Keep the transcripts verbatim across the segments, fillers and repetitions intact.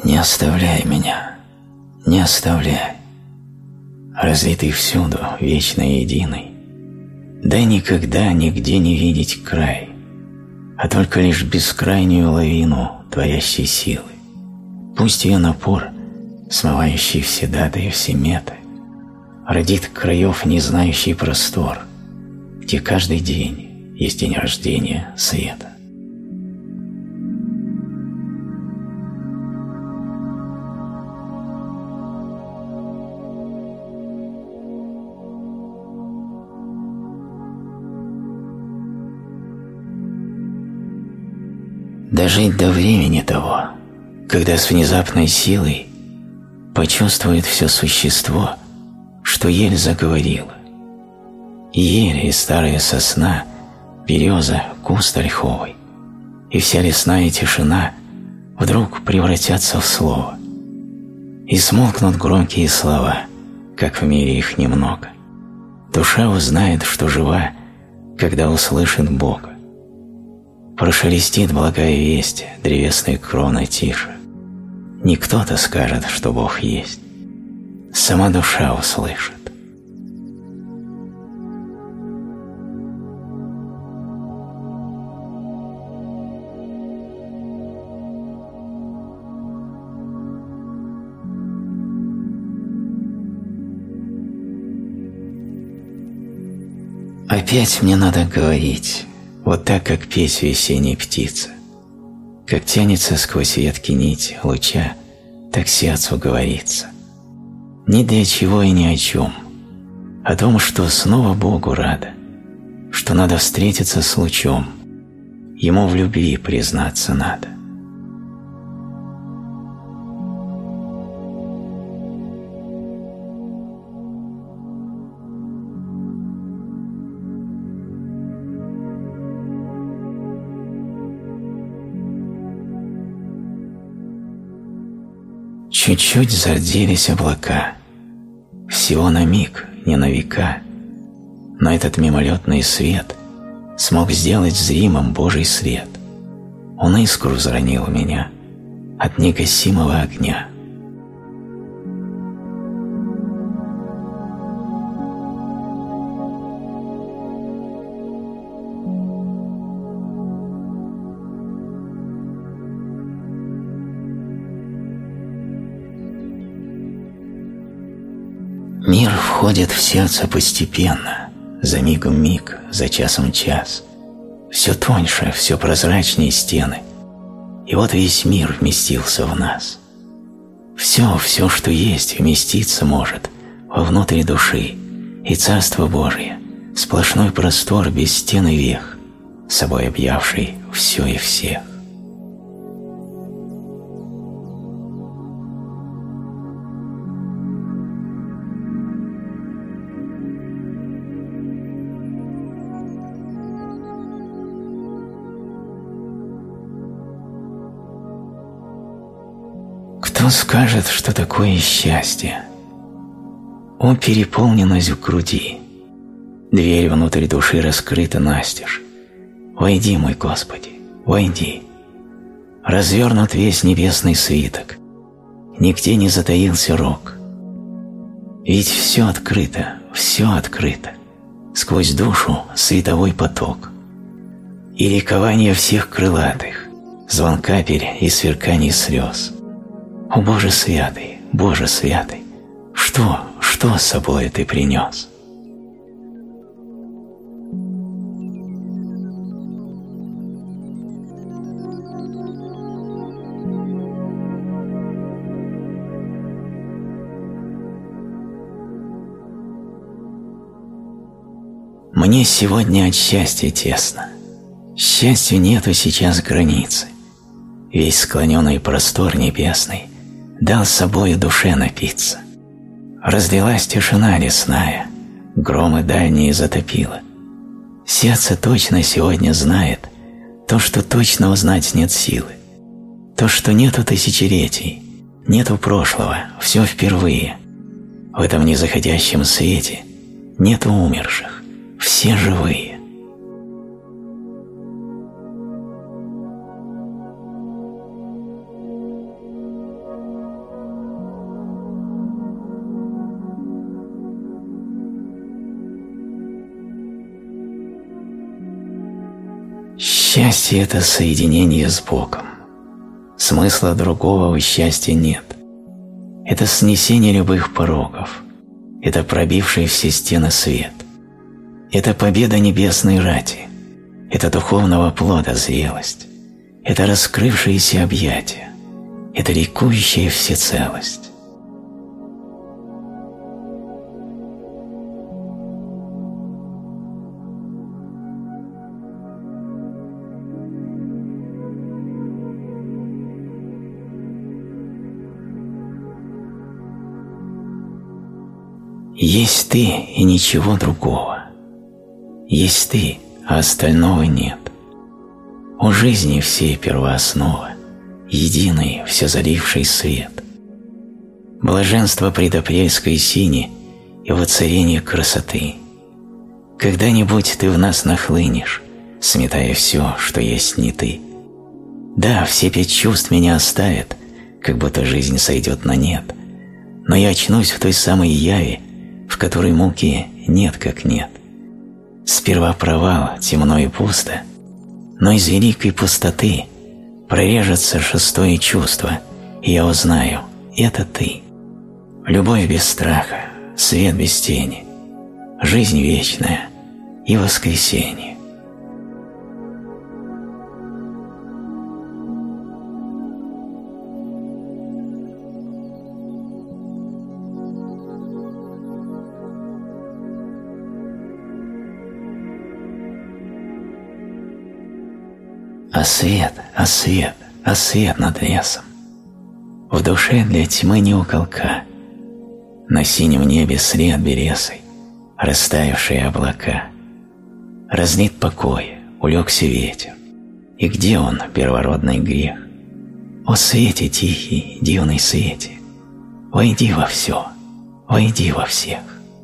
Не оставляй меня, не оставляй. Разлитый всюду, вечно единый, дай никогда нигде не видеть край, а только лишь бескрайнюю лавину творящей силы. Пусть ее напор, смывающий все даты и все меты, родит краев не знающий простор, где каждый день есть день рождения света. Дожить до времени того, когда с внезапной силой почувствует все существо, что ель заговорила. И ель, и старая сосна, береза, куст ольховый, и вся лесная тишина вдруг превратятся в слово. И смолкнут громкие слова, как в мире их немного. Душа узнает, что жива, когда услышит Бога. Прошелестит благая весть древесной кроной тише. Не кто-то скажет, что Бог есть. Сама душа услышит. Опять мне надо говорить, вот так, как петь весенней птицы. Как тянется сквозь ветки нить луча, так сердцу говорится. Ни для чего и ни о чем. О том, что снова Богу рада, что надо встретиться с лучом, Ему в любви признаться надо. Чуть-чуть зарделись облака, всего на миг, не на века, но этот мимолетный свет смог сделать зримым Божий свет. Он искру заронил в меня от негасимого огня. Мир входит в сердце постепенно, за мигом миг, за часом час. Все тоньше, все прозрачнее стены, и вот весь мир вместился в нас. Все, все, что есть, вместиться может вовнутрь души, и Царство Божие, сплошной простор без стен и вех, собой объявший все и всех. Кто скажет, что такое счастье? О, переполненность в груди! Дверь внутрь души раскрыта настежь. Войди, мой Господи, войди. Развернут весь небесный свиток. Нигде не затаился рог. Ведь все открыто, все открыто. Сквозь душу световой поток. И ликование всех крылатых, звон капель и сверканий слез. О Боже святый, Боже святый, что, что с собой ты принес? Мне сегодня от счастья тесно. Счастью нету сейчас границы. Весь склоненный простор небесный дал с собой душе напиться. Разлилась тишина лесная, громы дальние затопило. Сердце точно сегодня знает то, что точно узнать нет силы. То, что нету тысячелетий, нету прошлого, все впервые. В этом незаходящем свете нету умерших, все живые. Счастье – это соединение с Богом. Смысла другого в счастье нет. Это снесение любых порогов. Это пробивший все стены свет. Это победа небесной рати. Это духовного плода зрелость. Это раскрывшиеся объятия. Это ликующая всецелость. Есть ты и ничего другого. Есть ты, а остального нет. У жизни всей первооснова, единый, все заливший свет. Блаженство предапрельской сини и воцарение красоты. Когда-нибудь ты в нас нахлынешь, сметая все, что есть не ты. Да, все пять чувств меня оставят, как будто жизнь сойдет на нет, но я очнусь в той самой яви, в которой муки нет как нет. Сперва провал, темно и пусто, но из великой пустоты прорежется шестое чувство, и я узнаю – это ты. Любовь без страха, свет без тени, жизнь вечная и воскресенье. А свет, а свет, а свет над лесом. В душе для тьмы не уголка. На синем небе след белесый, растаявшие облака. Разлит покой, улегся ветер. И где он, первородный грех? О свете тихий, дивный свете, войди во все, войди во всех.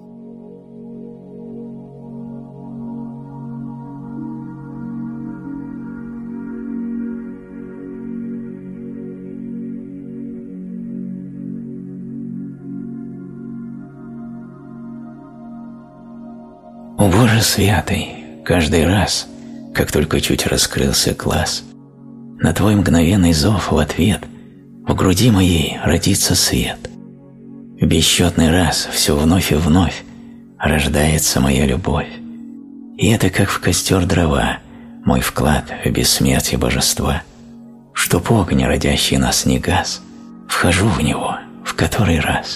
О Боже святый, каждый раз, как только чуть раскрылся глаз, на Твой мгновенный зов в ответ в груди моей родится свет. В бесчетный раз все вновь и вновь рождается моя любовь. И это как в костер дрова, мой вклад в бессмертие божества. Чтоб огонь, родящий нас, не гас, вхожу в него в который раз.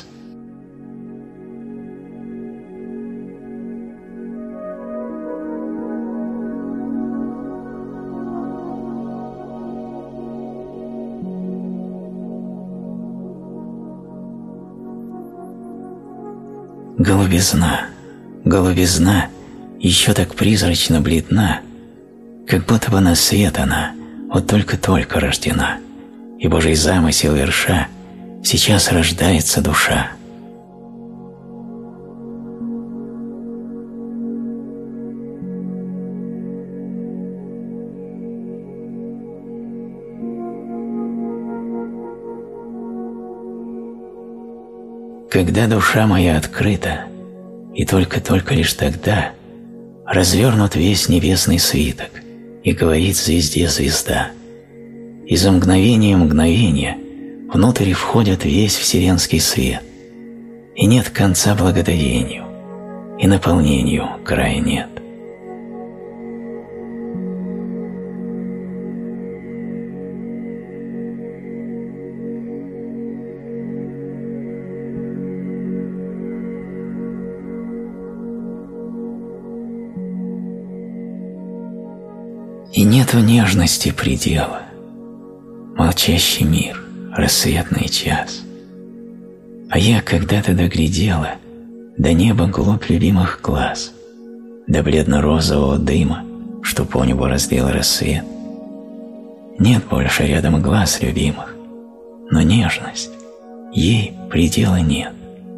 Голубизна, голубизна еще так призрачно бледна, как будто бы на свет она вот только-только рождена, и Божий замысел верша сейчас рождается душа. Когда душа моя открыта, и только-только лишь тогда развернут весь небесный свиток, и говорит звезде звезда. И за мгновение мгновения внутрь входит весь вселенский свет, и нет конца благодарению, и наполнению края нет. И нету нежности предела, молчащий мир, рассветный час. А я когда-то доглядела до неба глубь любимых глаз, до бледно-розового дыма, что по небу разлил рассвет. Нет больше рядом глаз любимых, но нежность, ей предела нет.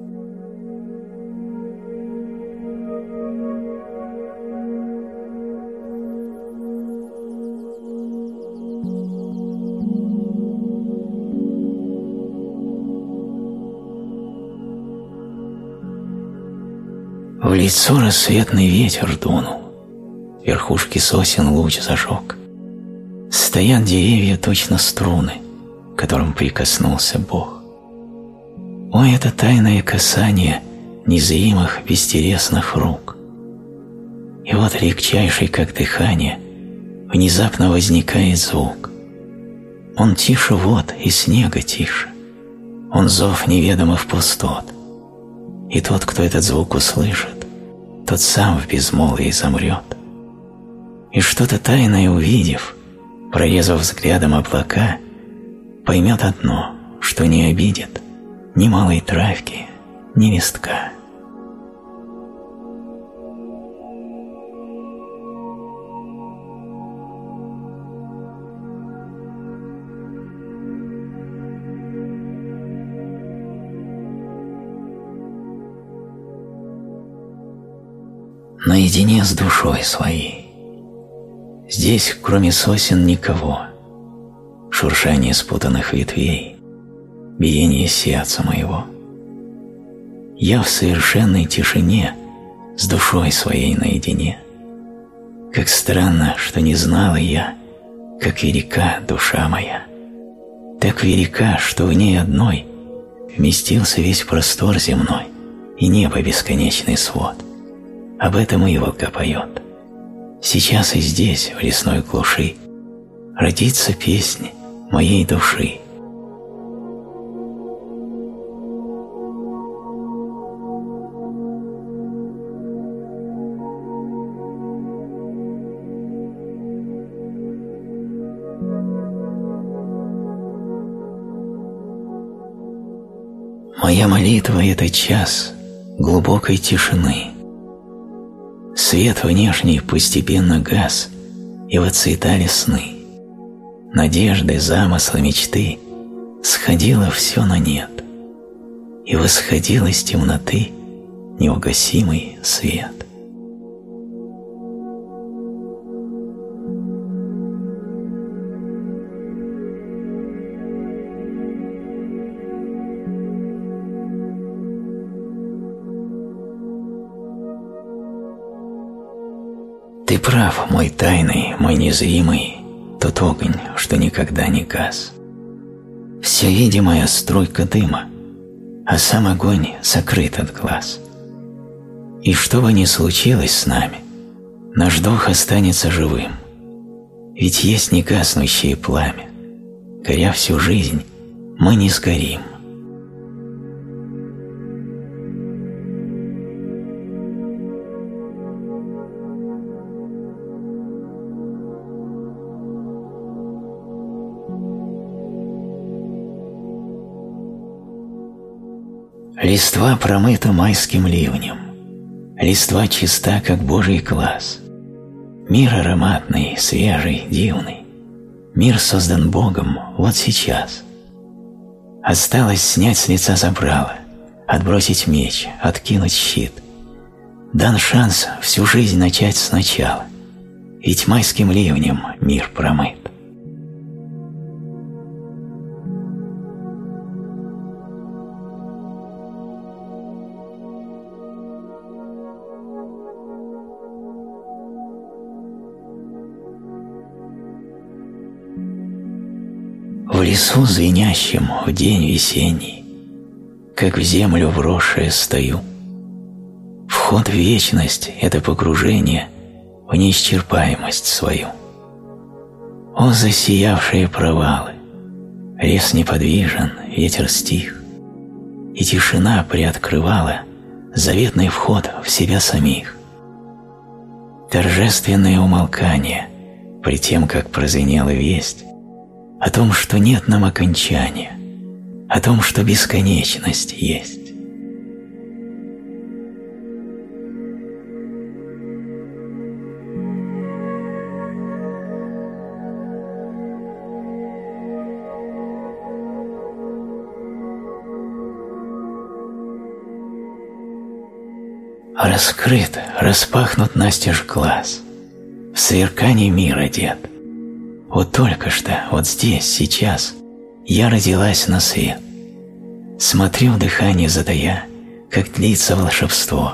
В лицо рассветный ветер дунул, верхушки сосен луч зажег. Стоят деревья точно струны, к которым прикоснулся Бог. О, это тайное касание незримых бестересных рук! И вот легчайший, как дыхание, внезапно возникает звук. Он тише вод и снега тише, он зов неведомых пустот. И тот, кто этот звук услышит, тот сам в безмолвии замрет. И что-то тайное увидев, прорезав взглядом облака, поймет одно, что не обидит ни малой травки, ни листка. Наедине с душой своей. Здесь, кроме сосен, никого. Шуршание спутанных ветвей, биение сердца моего. Я в совершенной тишине с душой своей наедине. Как странно, что не знала я, как велика душа моя. Так велика, что в ней одной вместился весь простор земной и небо бесконечный свод. Об этом Иволга поет. Сейчас и здесь, в лесной глуши, родится песня моей души. Моя молитва – это час глубокой тишины. Свет внешний постепенно гас, и выцветали сны. Надежды, замыслы, мечты сходило все на нет, и восходил из темноты неугасимый свет. Ты прав, мой тайный, мой незримый, тот огонь, что никогда не гас. Вся видимая струйка дыма, а сам огонь сокрыт от глаз. И что бы ни случилось с нами, наш дух останется живым, ведь есть негаснущее пламя, горя всю жизнь, мы не сгорим. Листва промыта майским ливнем, листва чиста, как Божий глаз. Мир ароматный, свежий, дивный, мир создан Богом вот сейчас. Осталось снять с лица забрало, отбросить меч, откинуть щит. Дан шанс всю жизнь начать сначала, ведь майским ливнем мир промыт. В лесу звенящем в день весенний, как в землю вросшая стою. Вход в вечность – это погружение в неисчерпаемость свою. О, засиявшие провалы! Лес неподвижен, ветер стих, и тишина приоткрывала заветный вход в себя самих. Торжественное умолкание, при тем, как прозвенела весть, о том, что нет нам окончания, о том, что бесконечность есть. Раскрыт, распахнут настежь глаз, в сверкании мир одет. Вот только что, вот здесь, сейчас, я родилась на свет. Смотрю в дыхание затая, как длится волшебство.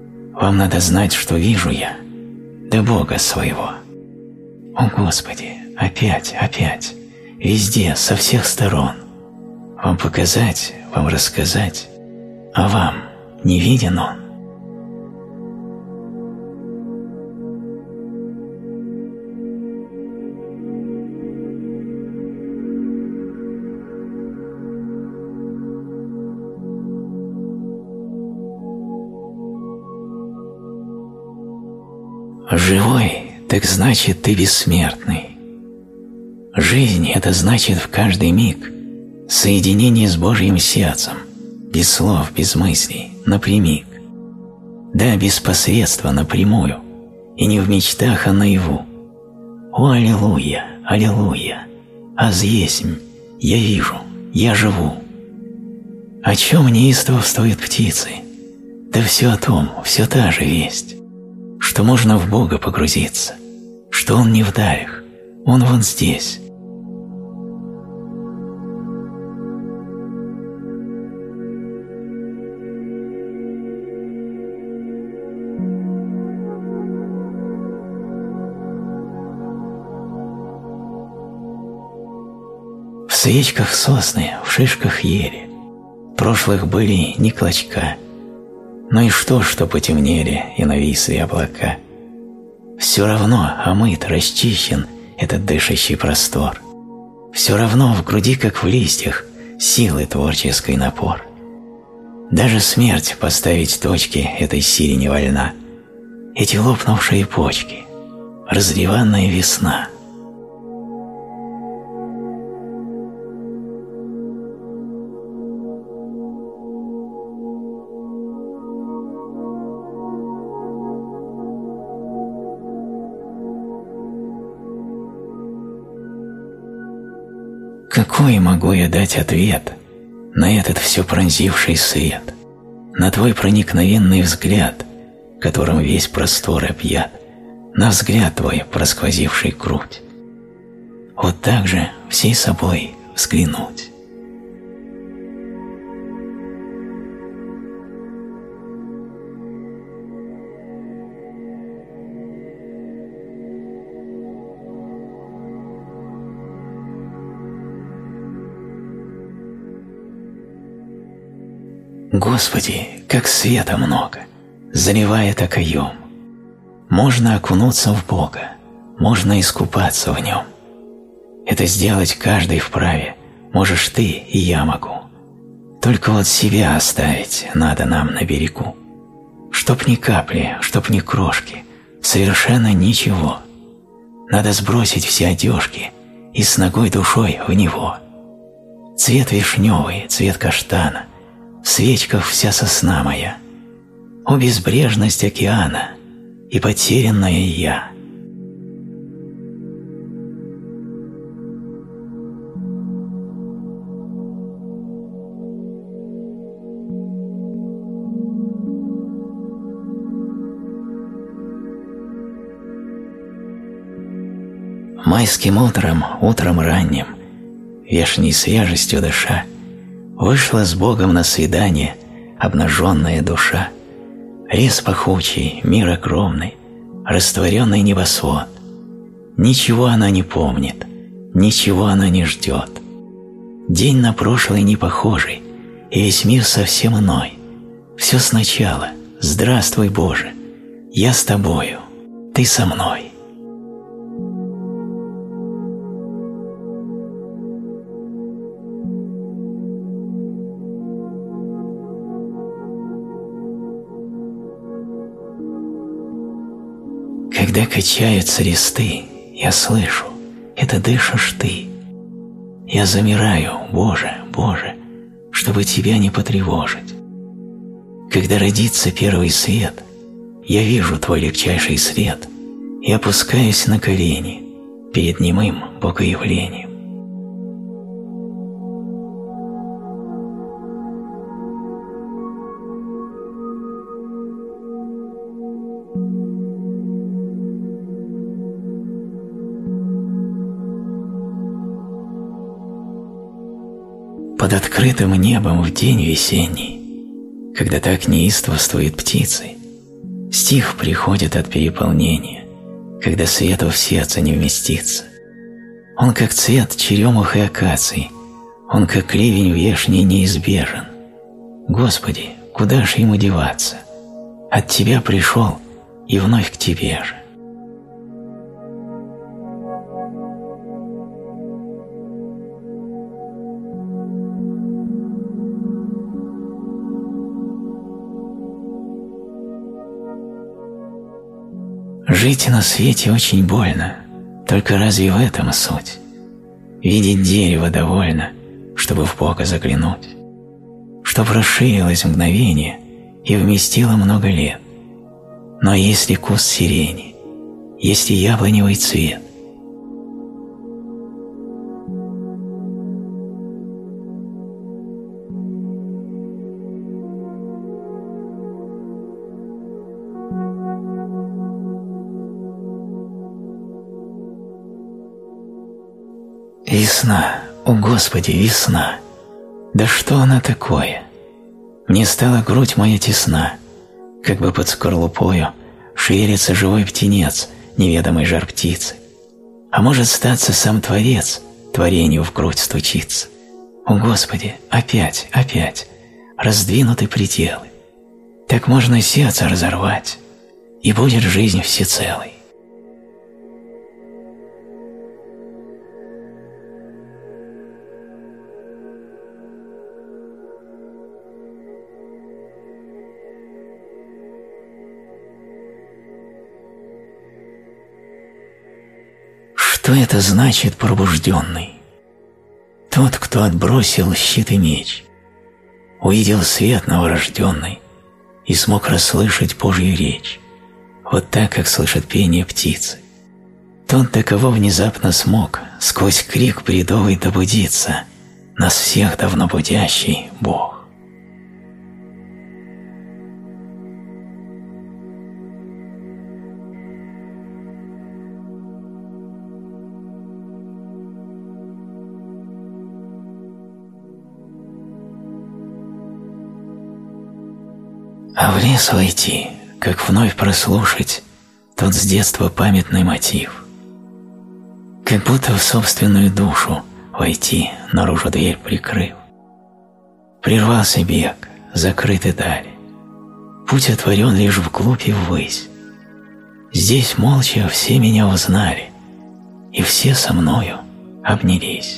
Вам надо знать, что вижу я, да Бога своего. О, Господи, опять, опять, везде, со всех сторон. Вам показать, вам рассказать, а вам не виден он? Живой, так значит, ты бессмертный. Жизнь – это значит в каждый миг соединение с Божьим сердцем, без слов, без мыслей, напрямик. Да, без посредства, напрямую, и не в мечтах, а наяву. О, аллилуйя, аллилуйя, аз есмь, я вижу, я живу. О чем неистовствуют птицы? Да все о том, все та же весть, что можно в Бога погрузиться, что Он не в далях, Он вон здесь. В свечках сосны, в шишках ели, прошлых были ни клочка. Ну и что, что потемнели и нависли облака? Все равно омыт, расчищен этот дышащий простор. Все равно в груди, как в листьях, силы творческий напор. Даже смерть поставить точки этой силе не вольна. Эти лопнувшие почки, разливанная весна. Какой могу я дать ответ на этот все пронзивший свет, на твой проникновенный взгляд, которым весь простор объят, на взгляд твой, просквозивший грудь? Вот так же всей собой взглянуть. Господи, как света много, заливает окоем. Можно окунуться в Бога, можно искупаться в Нем. Это сделать каждый вправе, можешь ты и я могу. Только вот себя оставить надо нам на берегу. Чтоб ни капли, чтоб ни крошки, совершенно ничего. Надо сбросить все одежки и с ногой душой в Него. Цвет вишневый, цвет каштана, в свечках вся сосна моя, о безбрежность океана и потерянная я. Майским утром, утром ранним, вешней свежестью дыша, вышла с Богом на свидание обнаженная душа. Лес пахучий, мир огромный, растворенный небосвод. Ничего она не помнит, ничего она не ждет. День на прошлый не похожий, и весь мир совсем иной. Все сначала, здравствуй, Боже, я с тобою, ты со мной. Когда качаются листы, я слышу, это дышишь ты. Я замираю, Боже, Боже, чтобы тебя не потревожить. Когда родится первый свет, я вижу твой легчайший след и опускаюсь на колени перед немым богоявлением. Под открытым небом в день весенний, когда так неистовствуют птицы, стих приходит от переполнения, когда свету в сердце не вместится. Он как цвет черемух и акаций, он как ливень внешний неизбежен. Господи, куда ж ему деваться? От Тебя пришел и вновь к Тебе же. Жить на свете очень больно, только разве в этом суть? Видеть дерево довольно, чтобы в Бога заглянуть, чтоб расширилось мгновение и вместило много лет. Но есть ли куст сирени, есть ли яблоневый цвет? Весна, о Господи, весна! Да что она такое? Мне стала грудь моя тесна, как бы под скорлупою шевелится живой птенец неведомой жар птицы. А может статься сам Творец творению в грудь стучится. О Господи, опять, опять раздвинуты пределы. Так можно сердце разорвать, и будет жизнь всецелой. Что это значит пробужденный? Тот, кто отбросил щит и меч, увидел свет новорожденный и смог расслышать Божью речь, вот так, как слышат пение птицы. Тот, до кого внезапно смог сквозь крик бредовый добудиться, нас всех давно будящий Бог. А в лес войти, как вновь прослушать тот с детства памятный мотив. Как будто в собственную душу войти, наружу дверь прикрыв. Прервался бег, закрыты дали. Путь отворен лишь вглубь и ввысь. Здесь молча все меня узнали, и все со мною обнялись.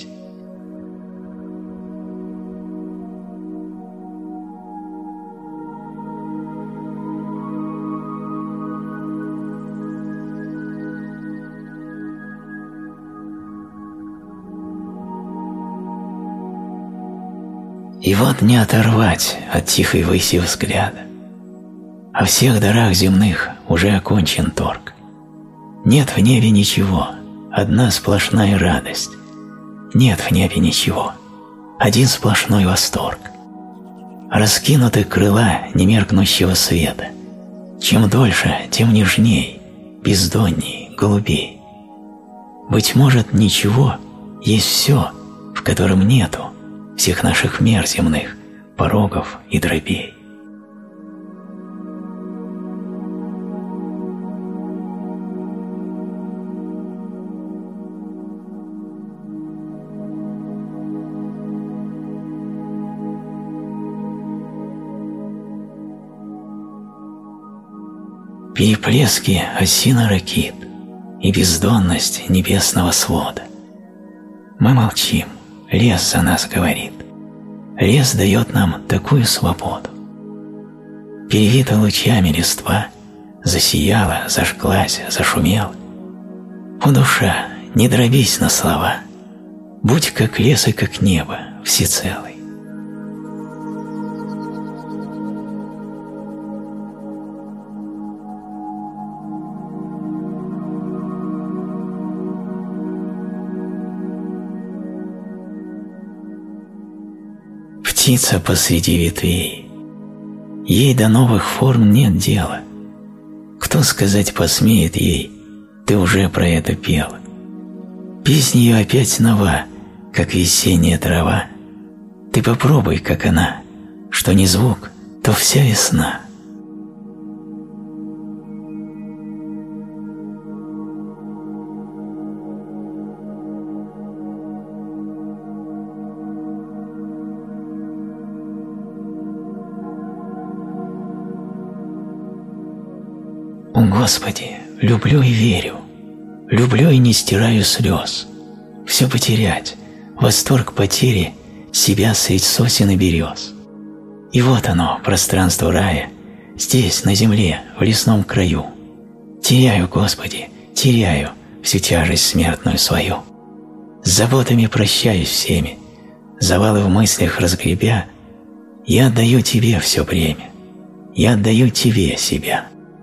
И вот не оторвать от тихой выси взгляда. О всех дарах земных уже окончен торг. Нет в небе ничего, одна сплошная радость. Нет в небе ничего, один сплошной восторг. Раскинуты крыла немеркнущего света. Чем дольше, тем нежней, бездонней, голубей. Быть может, ничего, есть все, в котором нету всех наших мер земных, порогов и дробей. Переплески осина ракит и бездонность небесного свода. Мы молчим. Лес за нас говорит. Лес дает нам такую свободу. Перевита лучами листва, засияла, зажглась, зашумела. О, душа, не дробись на слова, будь как лес и как небо, всецелый. Птица посреди ветвей, ей до новых форм нет дела. Кто сказать посмеет ей, ты уже про это пела. Песня ее опять нова, как весенняя трава. Ты попробуй, как она, что не звук, то вся весна. О Господи, люблю и верю, люблю и не стираю слез. Все потерять, восторг потери себя средь сосен и берез. И вот оно, пространство рая, здесь, на земле, в лесном краю. Теряю, Господи, теряю всю тяжесть смертную свою. С заботами прощаюсь всеми, завалы в мыслях разгребя, я отдаю Тебе все бремя, я отдаю Тебе себя.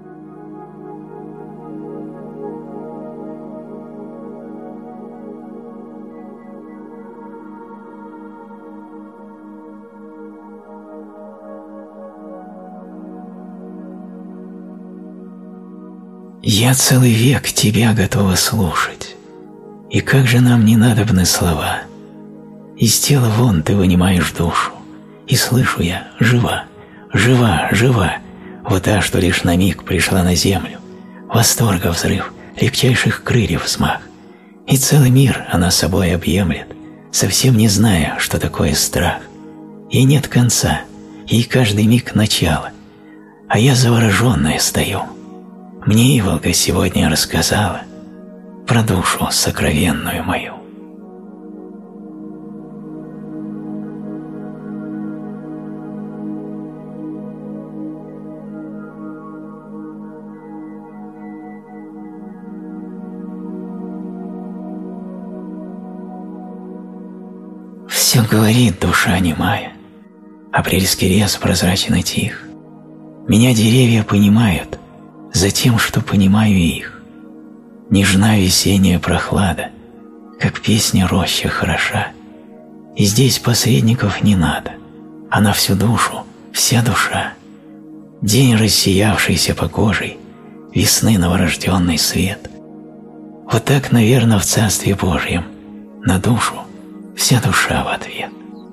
Я целый век Тебя готова слушать, и как же нам не надобны слова. Из тела вон Ты вынимаешь душу, и слышу я: жива, жива, жива, вот та, что лишь на миг пришла на землю, восторга взрыв, легчайших крыльев взмах, и целый мир она собой объемлет, совсем не зная, что такое страх. Ей нет конца, ей каждый миг начало, а я завороженная стою. Мне Иволга сегодня рассказала про душу сокровенную мою. Все говорит душа немая, апрельский лес прозрачен и тих. Меня деревья понимают за тем, что понимаю их. Нежна весенняя прохлада, как песня рощи хороша. И здесь посредников не надо, а на всю душу вся душа. День, рассиявшийся по кожей, весны новорожденный свет. Вот так, наверное, в Царстве Божьем на душу вся душа в ответ.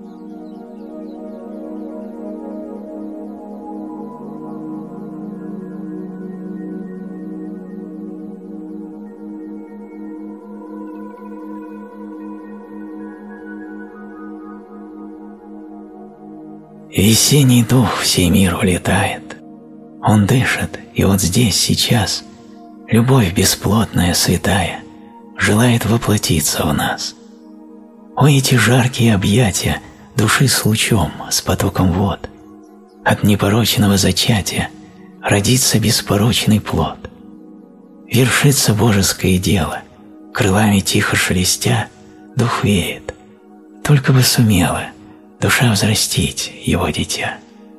Весенний дух всей мир улетает, он дышит, и вот здесь, сейчас, любовь бесплотная, святая, желает воплотиться в нас. О, эти жаркие объятия души с лучом, с потоком вод, от непорочного зачатия родится беспорочный плод. Вершится божеское дело, крылами тихо шелестя, дух веет, только бы сумела душа взрастить его дитя.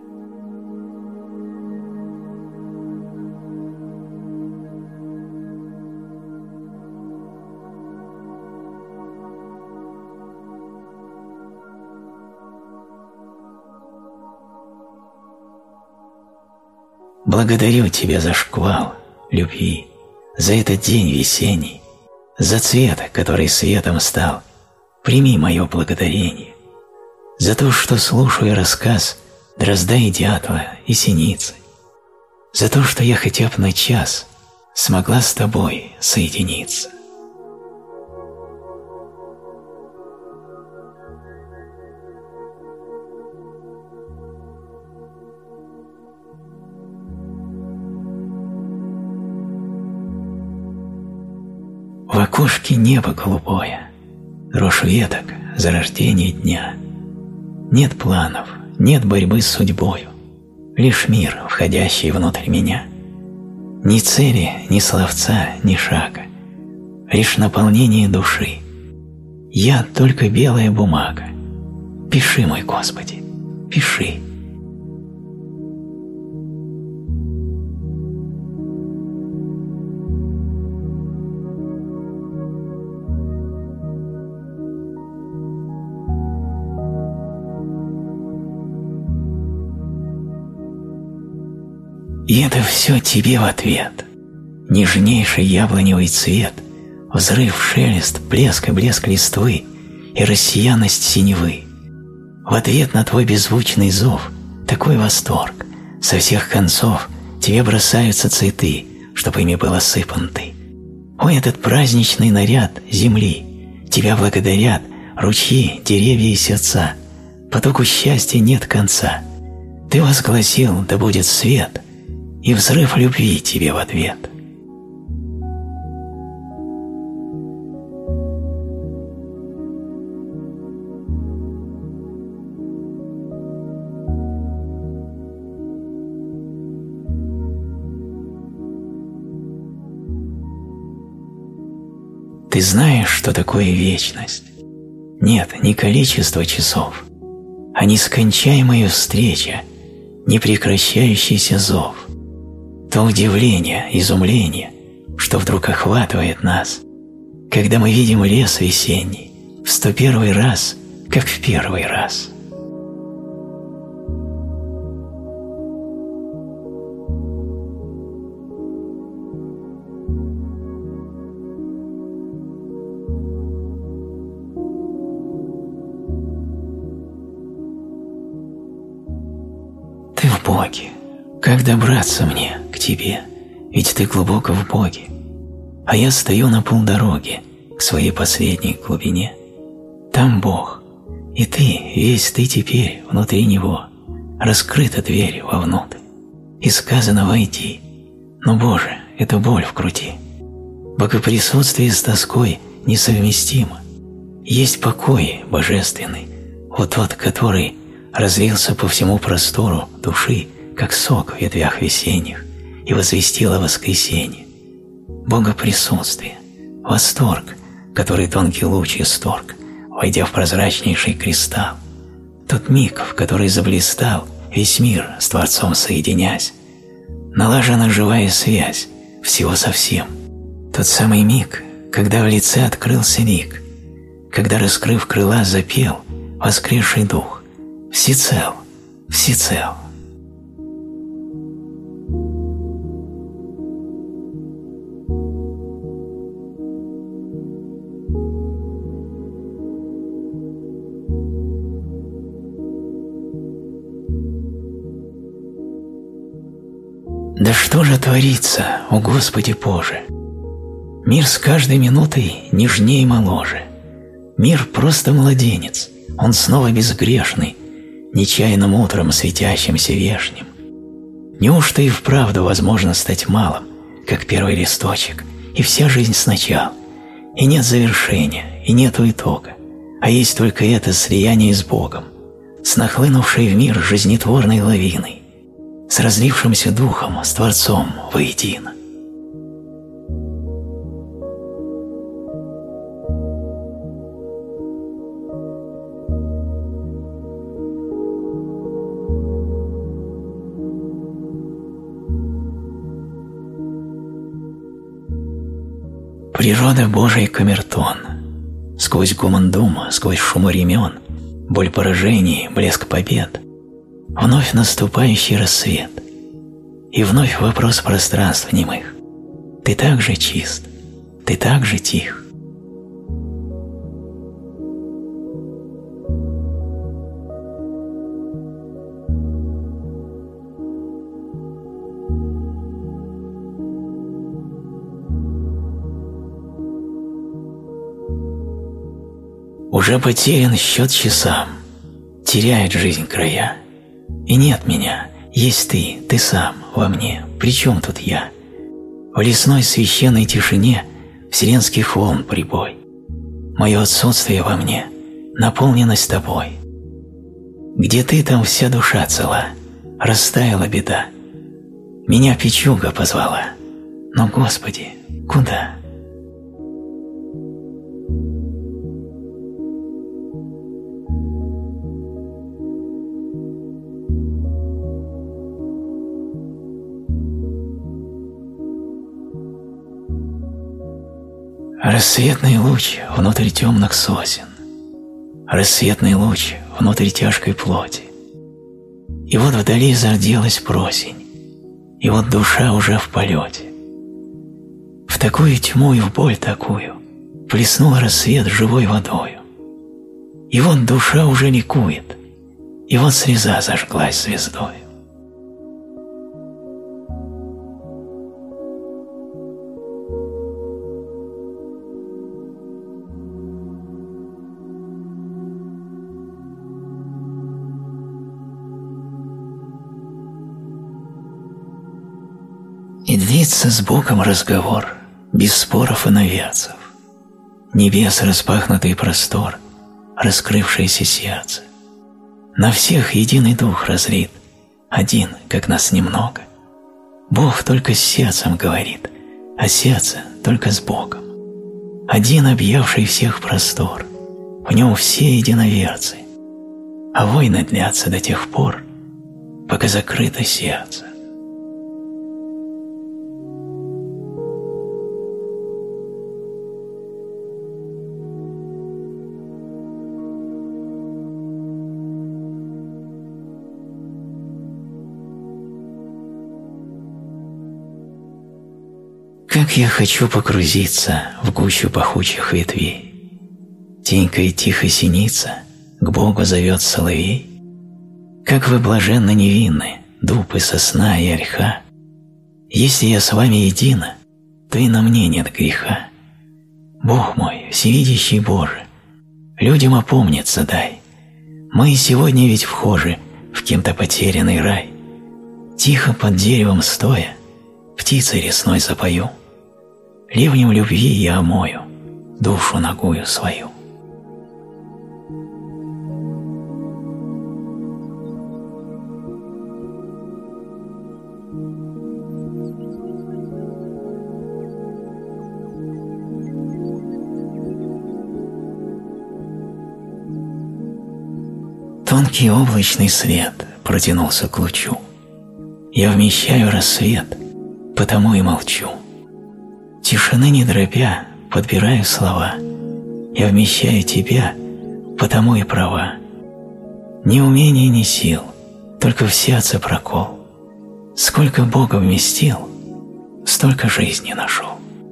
Благодарю Тебя за шквал любви, за этот день весенний, за цвет, который светом стал. Прими мое благодарение. За то, что слушаю рассказ дрозда и дятла и синицы, за то, что я хотя бы на час смогла с Тобой соединиться. В окошке небо голубое, рожь веток, зарождение дня. Нет планов, нет борьбы с судьбою, лишь мир, входящий внутрь меня. Ни цели, ни словца, ни шага, лишь наполнение души. Я только белая бумага. Пиши, мой Господи, пиши. И это все Тебе в ответ. Нежнейший яблоневый цвет, взрыв, шелест, блеск и блеск листвы и рассеянность синевы. В ответ на Твой беззвучный зов такой восторг. Со всех концов Тебе бросаются цветы, чтоб ими был осыпан Ты. О, этот праздничный наряд земли! Тебя благодарят ручьи, деревья и сердца. Потоку счастья нет конца. Ты возгласил, да будет свет, и взрыв любви тебе в ответ. Ты знаешь, что такое вечность? Нет, не количество часов, а нескончаемая встреча, непрекращающийся зов, то удивление, изумление, что вдруг охватывает нас, когда мы видим лес весенний в сто первый раз, как в первый раз. Ты в Боге. Как добраться мне к тебе? Ведь ты глубоко в Боге. А я стою на полдороги к своей последней глубине. Там Бог. И ты, весь ты теперь внутри Него. Раскрыта дверь вовнутрь. И сказано «войди». Но, Боже, это боль в груди. Богоприсутствие с тоской несовместимо. Есть покой божественный, вот тот, который разлился по всему простору души, как сок в ветвях весенних, и возвестил о воскресенье. Богоприсутствие, восторг, который тонкий луч исторг, войдя в прозрачнейший кристалл. Тот миг, в который заблистал весь мир с Творцом соединясь. Налажена живая связь всего со всем. Тот самый миг, когда в лице открылся лик, когда, раскрыв крыла, запел воскресший дух. Всецел, всецел. Да что же творится, о Господи Боже? Мир с каждой минутой нежнее и моложе. Мир просто младенец, он снова безгрешный, нечаянным утром светящимся вешним. Неужто и вправду возможно стать малым, как первый листочек, и вся жизнь сначала, и нет завершения, и нету итога, а есть только это слияние с Богом, с нахлынувшей в мир жизнетворной лавиной, с разлившимся духом, с Творцом воедино. Природа Божий камертон. Сквозь гомон дума, сквозь шум ремен, боль поражений, блеск побед, вновь наступающий рассвет. И вновь вопрос пространств немых. Ты так же чист, ты так же тих. Уже потерян счет часам, теряет жизнь края. И нет меня, есть ты, ты сам во мне, при чем тут я? В лесной священной тишине вселенских волн прибой. Мое отсутствие во мне, наполненность тобой. Где ты, там вся душа цела, растаяла беда. Меня печуга позвала, но, Господи, куда? Рассветный луч внутрь темных сосен, рассветный луч внутрь тяжкой плоти. И вот вдали зарделась просень, и вот душа уже в полете. В такую тьму и в боль такую плеснул рассвет живой водою. И вот душа уже ликует, и вот слеза зажглась звездою. И длится с Богом разговор, без споров и навязов. Небес распахнутый простор, раскрывшееся сердце. На всех единый дух разлит, один, как нас немного. Бог только с сердцем говорит, а сердце только с Богом. Один, объявший всех простор, в нем все единоверцы, а войны длятся до тех пор, пока закрыто сердце. Как я хочу погрузиться в гущу пахучих ветвей. Тенька и тихо синится, к Богу зовет соловей. Как вы блаженно невинны, дуб и сосна и ольха. Если я с вами едина, то и на мне нет греха. Бог мой, всевидящий Боже, людям опомниться дай. Мы сегодня ведь вхожи в кем-то потерянный рай. Тихо под деревом стоя, птицей лесной запою. Ливнем любви я омою душу нагую свою. Тонкий облачный след протянулся к лучу. Я вмещаю рассвет, потому и молчу. Тишины не дробя, подбираю слова. Я вмещаю тебя, потому и права. Ни умения, ни сил, только в сердце прокол. Сколько Бога вместил, столько жизни нашел.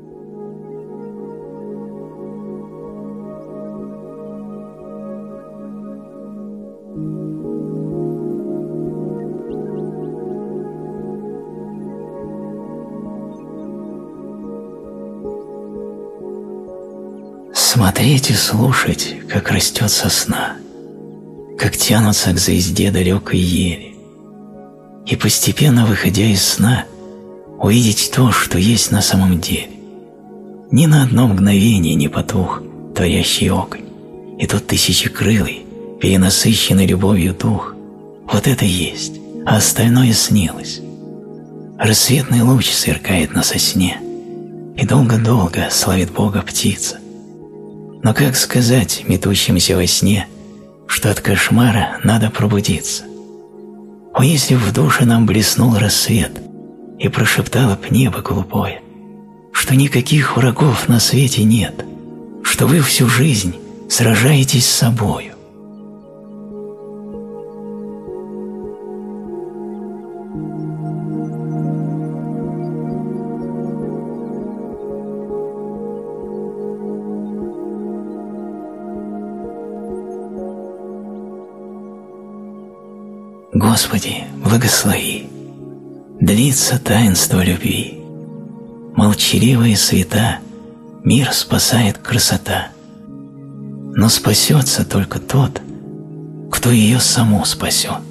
Смотреть и слушать, как растет сосна, как тянутся к звезде далекой ели, и постепенно, выходя из сна, увидеть то, что есть на самом деле. Ни на одно мгновение не потух творящий огонь, и тот тысячекрылый, перенасыщенный любовью дух, вот это есть, а остальное снилось. Рассветный луч сверкает на сосне, и долго-долго славит Бога птица. Но как сказать метущимся во сне, что от кошмара надо пробудиться? О, если б в душе нам блеснул рассвет и прошептало б небо голубое, что никаких врагов на свете нет, что вы всю жизнь сражаетесь с собою. Господи, благослови, длится таинство любви. Молчаливые света мир спасает красота, но спасется только тот, кто ее саму спасет.